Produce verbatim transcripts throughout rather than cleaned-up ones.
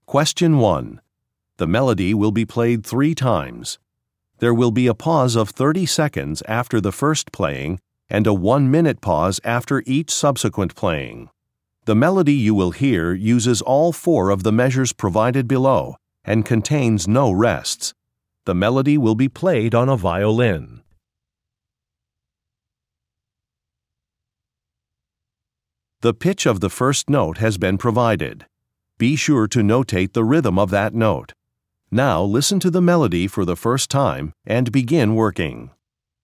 Question one. The melody will be played three times. There will be a pause of thirty seconds after the first playing and a one-minute pause after each subsequent playing. The melody you will hear uses all four of the measures provided below and contains no rests. The melody will be played on a violin. The pitch of the first note has been provided. Be sure to notate the rhythm of that note. Now listen to the melody for the first time and begin working.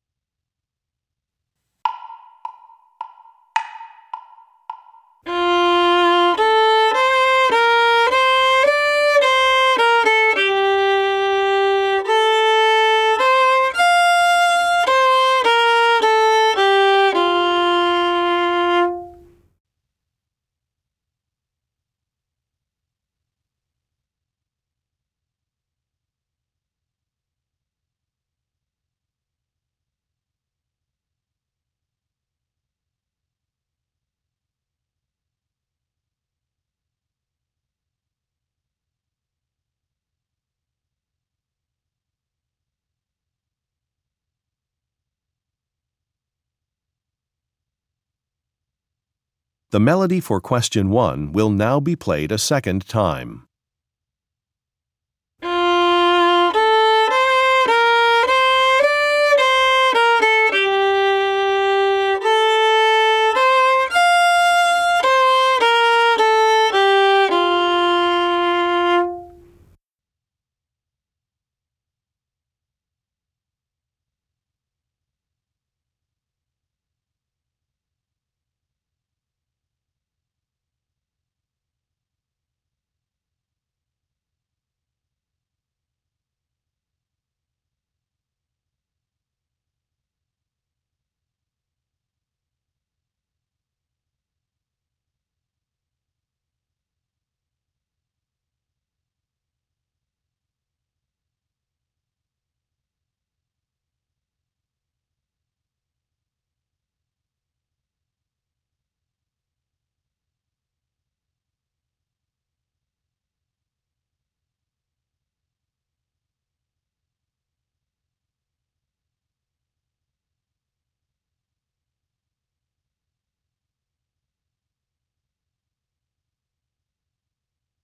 The melody for question one will now be played a second time.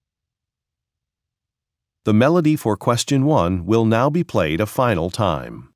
The melody for question one will now be played a final time.